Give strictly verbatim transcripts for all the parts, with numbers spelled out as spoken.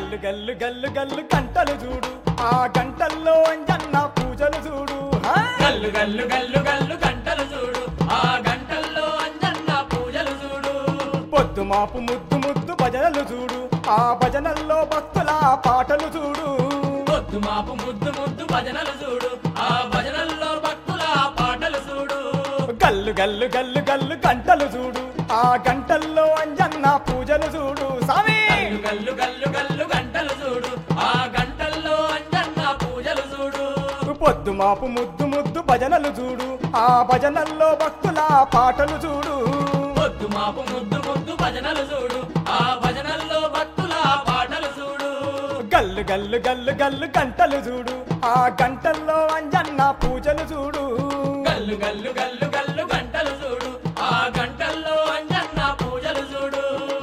గల్లు గల్లు గల్లు గల్లు గంటలు చూడు ఆ గంటల్లో అంజన్న పూజలు చూడు గల్లు గల్లు గల్లు గల్లు గంటలు చూడు ఆ గంటల్లో అంజన్న పూజలు చూడు పొద్దు మాపు ముద్దు ముద్దు భజనలు చూడు ఆ భజనల్లో భక్తుల పాటలు చూడు పొద్దు మాపు ముద్దు ముద్దు భజనలు చూడు ఆ భజనల్లో భక్తుల పాటలు చూడు గల్లు గల్లు గల్లు గల్లు గంటలు చూడు ఆ గంటల్లో అంజన్న పూజలు చూడు స్వామి గల్లు గల్లు గల్లు గంటలు చూడు ఆ గంటల్లో అంజన్న పూజలు చూడు పొద్దు మాపు ముద్దు ముద్దు భజనలు చూడు ఆ భజనల్లో భక్తుల పాటలు చూడు పొద్దు మాపు ముద్దు ముద్దు భజనలు చూడు ఆ భజనల్లో భక్తుల పాటలు చూడు గల్లు గల్లు గల్లు గల్లు గంటలు చూడు ఆ గంటల్లో అంజన్న పూజలు చూడు గల్లు గల్లు గల్లు గల్లు గంటలు చూడు ఆ గంటల్లో అంజన్న పూజలు చూడు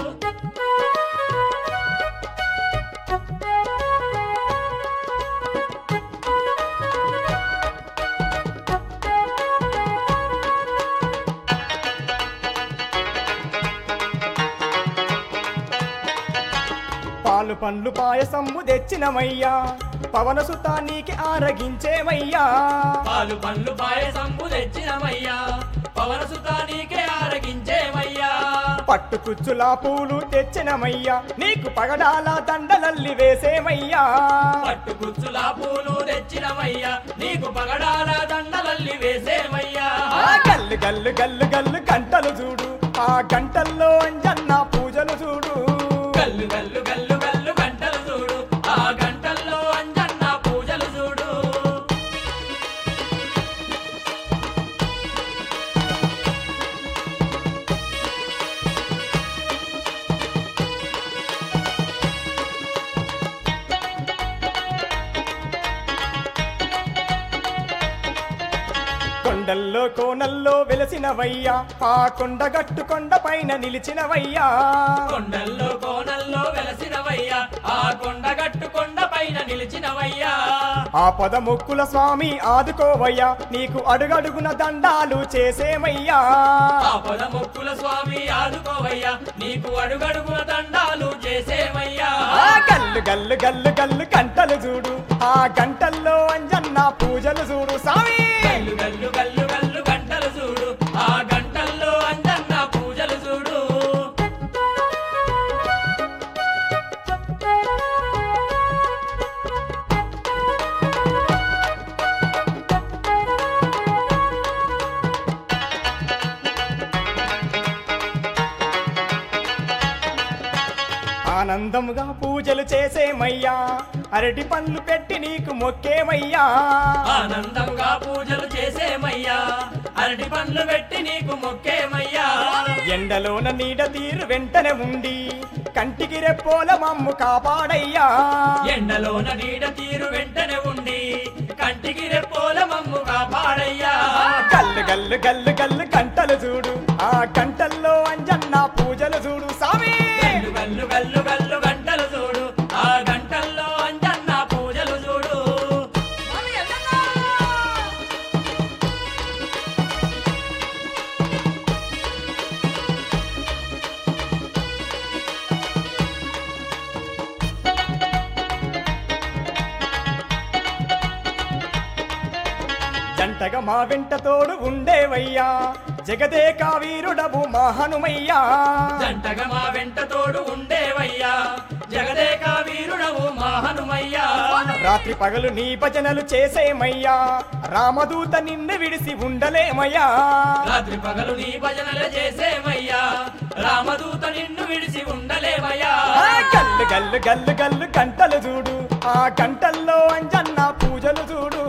పాలు పండ్లు పాయసమ్ము తెచ్చినమయ్యా పవన సుతానికి ఆరగించేమయ్యా పాలు పండ్లు పాయసంపు తెచ్చినమయ్యా పవన సుతానికే ఆరగించేమయ్యా పట్టు కుచ్చుల పూలు తెచ్చినమయ్యా నీకు పగడాల దండలల్లి వేసేమయ్యా పట్టు కుచ్చుల పూలు తెచ్చినమయ్యా నీకు పగడాల దండలల్లి వేసేమయ్యా ఆ గల్లు గల్లు గల్లు గల్లు గంటలు చూడు ఆ గంటల్లో అంజన్న పూజలు చూడు గల్లు గల్లు గల్లు గల్లు గంటలు చూడు ఆ గంటల్లో అంజన్న పూజలు చూడు కొండల్లో కోనల్లో వెలసినవయ్యా ఆ కొండగట్టు కొండ పైన నిలిచినవయ్యా కొండల్లో కోనల్లో వెలసినవయ్యా ఆ కొండగట్టు కొండ పైన నిలిచినవయ్యా ఆ పదముక్కుల స్వామి ఆదుకోవయ్యా నీకు అడుగడుగున దండాలు చేసేమయ్యా ఆపద మొక్కుల స్వామి ఆదుకోవయ్యా నీకు అడుగడుగున దండాలు చేసేమయ్యా ఆ గల్లు గల్లు గల్లు గల్లు గంటలు చూడు ఆ గంటల్లో అంజన్న పూజలు చూడు స్వామి గల్లు గల్లు గల్లు గల్లు గంటలు చూడు ఆ గంటల్లో అంజన్న పూజలు చూడు ఆనందముగా పూజలు చేసేమయ్యా అరటి పండ్లు పెట్టి నీకు మొక్కేమయ్యా ఆనందంగా పూజలు చేసేమయ్యా అరటి పండ్లు పెట్టి నీకు మొక్కేమయ్యా ఎండలోన నీడ తీరు వెంటనే ఉండి కంటికి రెప్పోల మమ్ము కాపాడయ్యా ఎండలోన నీడ తీరు వెంటనే ఉండి కంటికి రెప్పోల మమ్ము కాపాడయ్యా గల్లు గల్లు గల్లు గల్లు గంటలు చూడు ఆ గంటల్లో అంజన్న పూజలు చూడు స్వామి గల్లు గల్లు గల్లు గల్లు గంటలు చూడు ఆ గంటల్లో అంజన్న పూజలు చూడు జంటగా మా వెంట తోడు ఉండేవయ్యా జగదేక వీరుడవు మా హనుమయ్యా జంటగా మా వెంట తోడు ఉండేవయ్యా జగదేక వీరుడవు మా హనుమయ్యా రాత్రి పగలు నీ భజనలు చేసేమయ్యా రామదూత నిన్ను విడిసి ఉండలేమయ్యా రాత్రి పగలు నీ భజనలు చేసేమయ్యా రామదూత నిన్ను విడిసి ఉండలేమయ్యా ఆ గల్లు గల్లు గల్లు గల్లు గంటలు చూడు ఆ గంటల్లో అంజన్న పూజలు చూడు